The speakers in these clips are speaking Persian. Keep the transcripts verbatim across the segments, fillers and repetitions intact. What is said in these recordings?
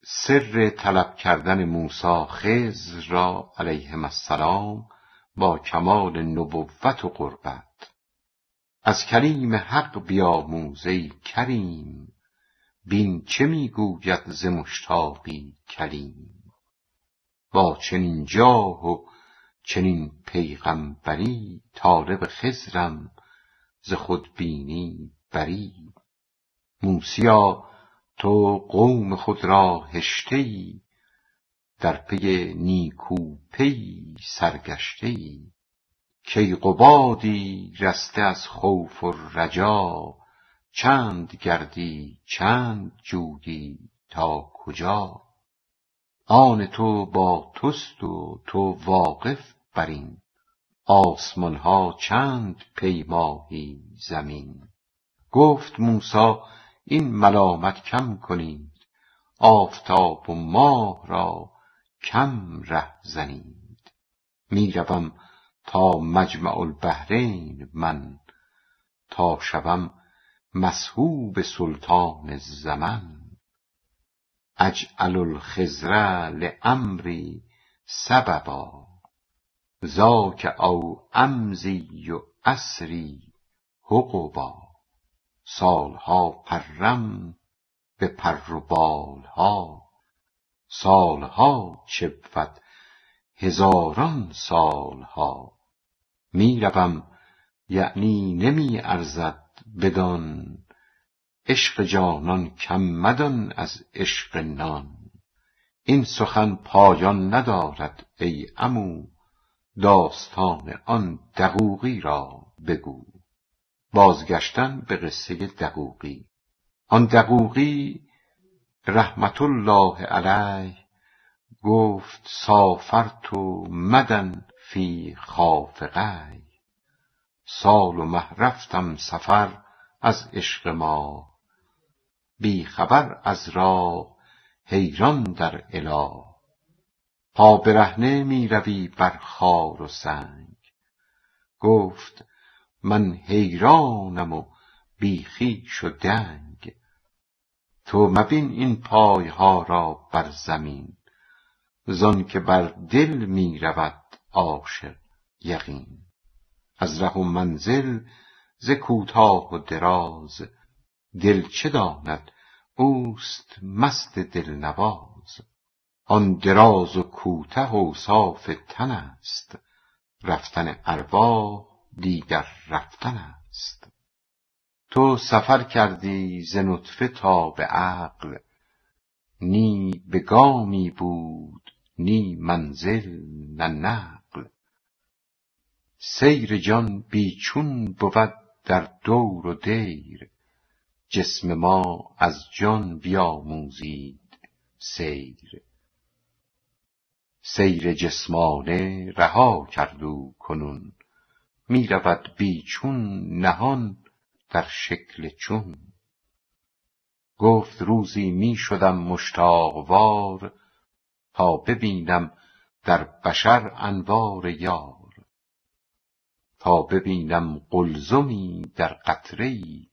سر طلب کردن موسی خضر را علیهم السلام با کمال نبوت و قربت. از کلیم حق بیاموز ای کریم، بین چه میگوید ز مشتاقی کلیم. با چنین جاه و چنین پیغمبری، طالب خضرم ز خودبینی بری. موسیا تو قوم خود را هشته‌ای، در پی نیکو پی سرگشته‌ای. کیقبادی رسته از خوف و رجا، چند گردی چند جویی تا کجا. آن تو با توست و تو واقف برین، آسمان ها چند پیمایی زمین. گفت موسی این ملامت کم کنید، آفتاب و ماه را کم ره زنید. می روم تا مجمع البحرین من، تا شوم مسحوب سلطان زمن. اجعل الخضر لامری سببا، ذاک او امضی و اسری حقبا. سالها پرم به پر و بالها، سالها چه بود هزاران سالها. می روم یعنی نمی ارزد بدان، عشق جانان کم مدان از عشق نان. این سخن پایان ندارد ای عمو، داستان آن دقوقی را بگو. بازگشتن به قصه دقوقی. آن دقوقی رحمت الله علیه گفت سافرت مدن فی خافقی. سال و مه رفتم سفر از عشق ما، بی خبر از راه حیران در اله. پا برهنه می روی بر خار و سنگ، گفت من حیرانم و بی خویش و دنگ. تو مبین این پایها را بر زمین، زان که بر دل می رود عاشق یقین. از ره و منزل ز کوتاه و دراز، دل چه داند اوست مست دلنواز. آن دراز و کوته اوصاف تن است، رفتن ارواح دیگر رفتن است. تو سفر کردی ز نطفه تا به عقل، نی به گامی بود نی منزل نه نقل. سیر جان بی چون بود در دور و دیر، جسم ما از جان بیاموزید سیر. سیر جسمانه رها کرد او کنون، می رود بی چون نهان در شکل چون. گفت روزی می شدم مشتاق وار، تا ببینم در بشر انوار یار. تا ببینم قلزمی در قطره‌ای،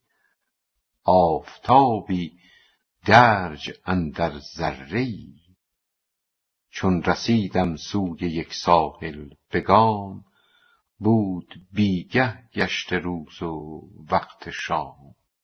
آفتابی درج اندر ذره‌ای. چون رسیدم سوی یک ساحل به گام، بود بیگه گشته روز و وقت شام.